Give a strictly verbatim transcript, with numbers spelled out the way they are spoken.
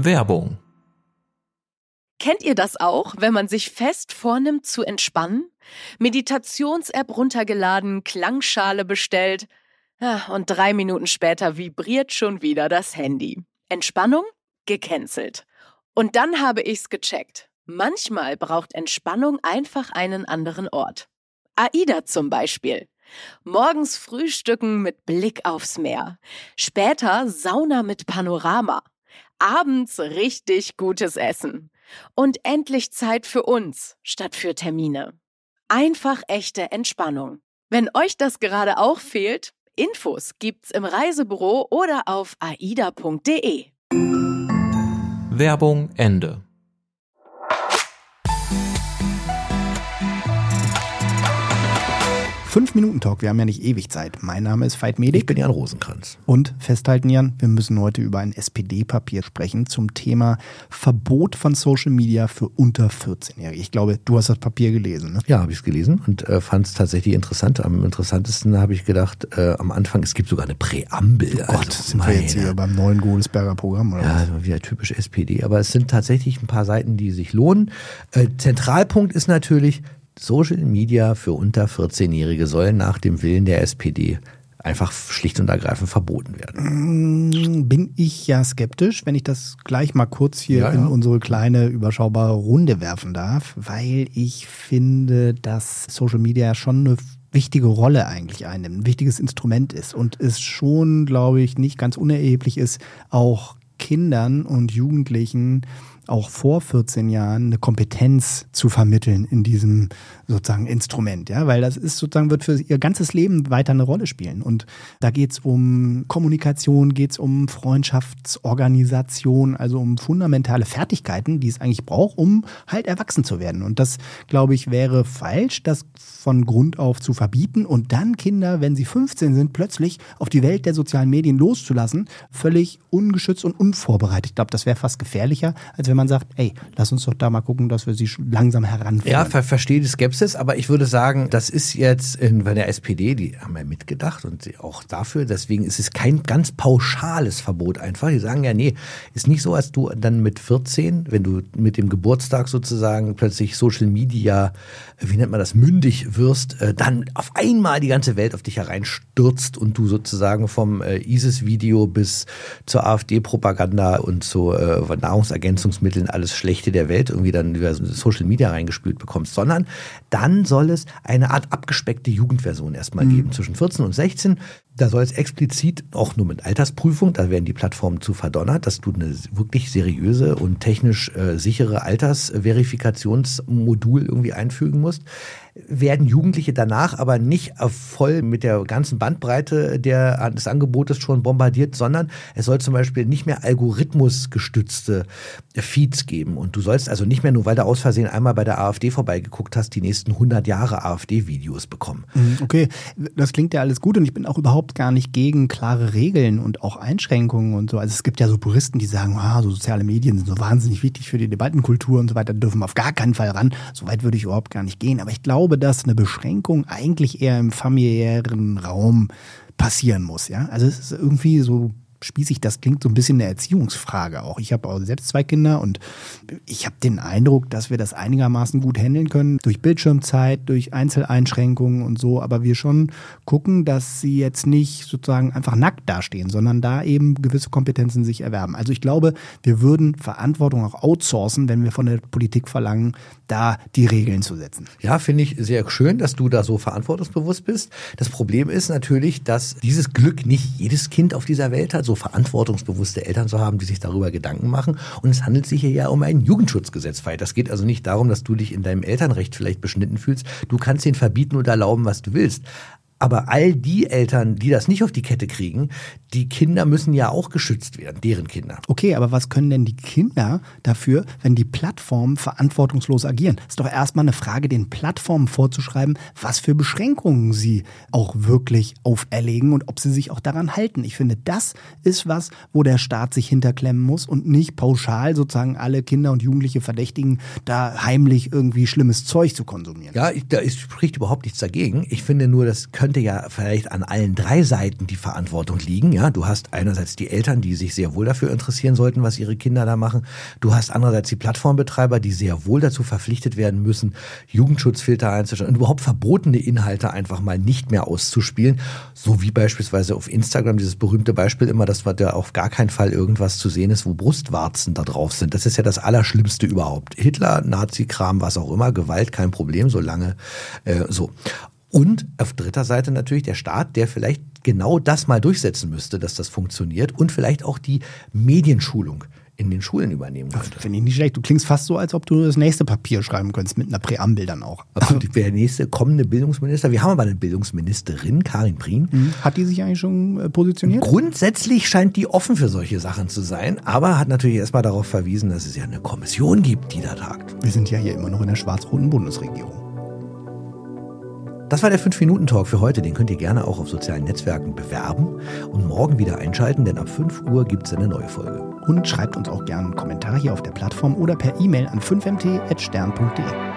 Werbung. Kennt ihr das auch, wenn man sich fest vornimmt zu entspannen? Meditations-App runtergeladen, Klangschale bestellt ja, und drei Minuten später vibriert schon wieder das Handy. Entspannung? Gecancelt. Und dann habe ich's gecheckt. Manchmal braucht Entspannung einfach einen anderen Ort. AIDA zum Beispiel. Morgens frühstücken mit Blick aufs Meer. Später Sauna mit Panorama. Abends richtig gutes Essen. Und endlich Zeit für uns, statt für Termine. Einfach echte Entspannung. Wenn euch das gerade auch fehlt, Infos gibt's im Reisebüro oder auf aida punkt de. Werbung Ende. Fünf-Minuten-Talk, wir haben ja nicht ewig Zeit. Mein Name ist Veit Medig. Ich bin Jan Rosenkranz. Und festhalten, Jan, wir müssen heute über ein S P D-Papier sprechen zum Thema Verbot von Social Media für unter vierzehn-Jährige. Ich glaube, du hast das Papier gelesen, ne? Ja, habe ich es gelesen und äh, fand es tatsächlich interessant. Am interessantesten habe ich gedacht, äh, am Anfang, es gibt sogar eine Präambel. Oh Gott, also, sind wir jetzt hier beim neuen Godesberger Programm, oder ja, was? Wieder typisch S P D. Aber es sind tatsächlich ein paar Seiten, die sich lohnen. Äh, Zentralpunkt ist natürlich, Social Media für unter vierzehn-Jährige sollen nach dem Willen der S P D einfach schlicht und ergreifend verboten werden. Bin ich ja skeptisch, wenn ich das gleich mal kurz hier ja, ja. in unsere kleine, überschaubare Runde werfen darf, weil ich finde, dass Social Media schon eine wichtige Rolle eigentlich einnimmt, ein wichtiges Instrument ist und es schon, glaube ich, nicht ganz unerheblich ist, auch Kindern und Jugendlichen auch vor vierzehn Jahren eine Kompetenz zu vermitteln in diesem sozusagen Instrument, ja, weil das ist sozusagen, wird für ihr ganzes Leben weiter eine Rolle spielen und da geht es um Kommunikation, geht es um Freundschaftsorganisation, also um fundamentale Fertigkeiten, die es eigentlich braucht, um halt erwachsen zu werden und das, glaube ich, wäre falsch, das von Grund auf zu verbieten und dann Kinder, wenn sie fünfzehn sind, plötzlich auf die Welt der sozialen Medien loszulassen, völlig ungeschützt und unvorbereitet. Ich glaube, das wäre fast gefährlicher, als wenn man sagt, ey, lass uns doch da mal gucken, dass wir sie langsam heranführen. Ja, ver verstehe die Skepsis, aber ich würde sagen, das ist jetzt in, bei der S P D, die haben ja mitgedacht und auch dafür, deswegen ist es kein ganz pauschales Verbot einfach. Die sagen ja, nee, ist nicht so, als du dann mit vierzehn, wenn du mit dem Geburtstag sozusagen plötzlich Social Media, wie nennt man das, mündig wirst, dann auf einmal die ganze Welt auf dich hereinstürzt und du sozusagen vom ISIS-Video bis zur AfD-Propaganda und zu äh, Nahrungsergänzungsmitteln alles Schlechte der Welt irgendwie dann über Social Media reingespült bekommst, sondern dann soll es eine Art abgespeckte Jugendversion erstmal mhm. geben, zwischen vierzehn und sechzehn. Da soll es explizit, auch nur mit Altersprüfung, da werden die Plattformen zu verdonnert, dass du eine wirklich seriöse und technisch äh, sichere Altersverifikationsmodul irgendwie einfügen musst. Werden Jugendliche danach aber nicht voll mit der ganzen Bandbreite der, des Angebotes schon bombardiert, sondern es soll zum Beispiel nicht mehr algorithmusgestützte Feeds geben. Und du sollst also nicht mehr, nur weil du aus Versehen einmal bei der AfD vorbeigeguckt hast, die nächsten hundert Jahre AfD-Videos bekommen. Okay, das klingt ja alles gut und ich bin auch überhaupt gar nicht gegen klare Regeln und auch Einschränkungen und so. Also es gibt ja so Puristen, die sagen, ah, so soziale Medien sind so wahnsinnig wichtig für die Debattenkultur und so weiter, dürfen auf gar keinen Fall ran. So weit würde ich überhaupt gar nicht gehen. Aber ich glaube, dass eine Beschränkung eigentlich eher im familiären Raum passieren muss. Ja? Also es ist irgendwie so spießig, das klingt so ein bisschen eine Erziehungsfrage auch. Ich habe auch selbst zwei Kinder und ich habe den Eindruck, dass wir das einigermaßen gut handeln können, durch Bildschirmzeit, durch Einzeleinschränkungen und so, aber wir schon gucken, dass sie jetzt nicht sozusagen einfach nackt dastehen, sondern da eben gewisse Kompetenzen sich erwerben. Also ich glaube, wir würden Verantwortung auch outsourcen, wenn wir von der Politik verlangen, da die Regeln zu setzen. Ja, finde ich sehr schön, dass du da so verantwortungsbewusst bist. Das Problem ist natürlich, dass dieses Glück nicht jedes Kind auf dieser Welt hat, so verantwortungsbewusste Eltern zu haben, die sich darüber Gedanken machen. Und es handelt sich hier ja um ein Jugendschutzgesetz. Das geht also nicht darum, dass du dich in deinem Elternrecht vielleicht beschnitten fühlst. Du kannst ihnen verbieten oder erlauben, was du willst. Aber all die Eltern, die das nicht auf die Kette kriegen, die Kinder müssen ja auch geschützt werden, deren Kinder. Okay, aber was können denn die Kinder dafür, wenn die Plattformen verantwortungslos agieren? Das ist doch erstmal eine Frage, den Plattformen vorzuschreiben, was für Beschränkungen sie auch wirklich auferlegen und ob sie sich auch daran halten. Ich finde, das ist was, wo der Staat sich hinterklemmen muss und nicht pauschal sozusagen alle Kinder und Jugendliche verdächtigen, da heimlich irgendwie schlimmes Zeug zu konsumieren. Ja, ich, da ist, spricht überhaupt nichts dagegen. Ich finde nur, das können könnte ja vielleicht an allen drei Seiten die Verantwortung liegen. Ja, du hast einerseits die Eltern, die sich sehr wohl dafür interessieren sollten, was ihre Kinder da machen. Du hast andererseits die Plattformbetreiber, die sehr wohl dazu verpflichtet werden müssen, Jugendschutzfilter einzustellen und überhaupt verbotene Inhalte einfach mal nicht mehr auszuspielen. So wie beispielsweise auf Instagram dieses berühmte Beispiel immer, dass da auf gar keinen Fall irgendwas zu sehen ist, wo Brustwarzen da drauf sind. Das ist ja das Allerschlimmste überhaupt. Hitler, Nazi-Kram, was auch immer, Gewalt, kein Problem, solange äh, so. Und auf dritter Seite natürlich der Staat, der vielleicht genau das mal durchsetzen müsste, dass das funktioniert und vielleicht auch die Medienschulung in den Schulen übernehmen könnte. Finde ich nicht schlecht. Du klingst fast so, als ob du das nächste Papier schreiben könntest, mit einer Präambel dann auch. Also der nächste kommende Bildungsminister, wir haben aber eine Bildungsministerin, Karin Prien. Hat die sich eigentlich schon positioniert? Grundsätzlich scheint die offen für solche Sachen zu sein, aber hat natürlich erstmal darauf verwiesen, dass es ja eine Kommission gibt, die da tagt. Wir sind ja hier immer noch in der schwarz-roten Bundesregierung. Das war der fünf Minuten Talk für heute. Den könnt ihr gerne auch auf sozialen Netzwerken bewerben und morgen wieder einschalten, denn ab fünf Uhr gibt es eine neue Folge. Und schreibt uns auch gerne einen Kommentar hier auf der Plattform oder per E-Mail an fünf m t at stern punkt de.